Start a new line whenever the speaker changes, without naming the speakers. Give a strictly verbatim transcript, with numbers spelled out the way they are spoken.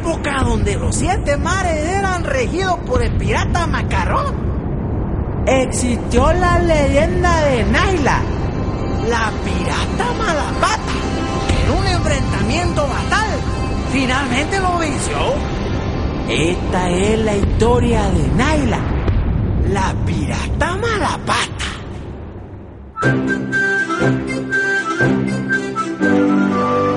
época donde los siete mares eran regidos por el pirata Macarrón, existió la leyenda de Naila, la pirata Malapata, que en un enfrentamiento fatal finalmente lo venció. Esta es la historia de Naila, la pirata Malapata.